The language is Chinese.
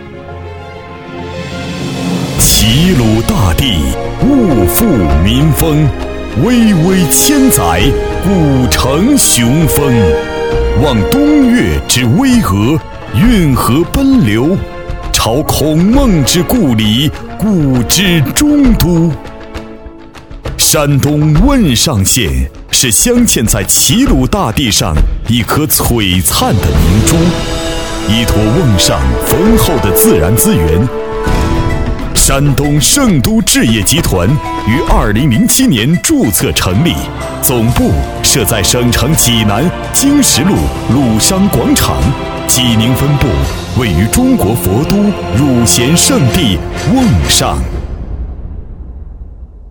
齐鲁大地，物阜民丰，巍巍千载，古城雄风。望东岳之巍峨，运河奔流，朝孔孟之故里，古之中都。山东汶上县是镶嵌在齐鲁大地上一颗璀璨的明珠，依托瓮上丰厚的自然资源。山东盛都置业集团于2007年注册成立，总部设在省城济南经石路鲁商广场，济宁分部位于中国佛都儒贤圣地瓮上。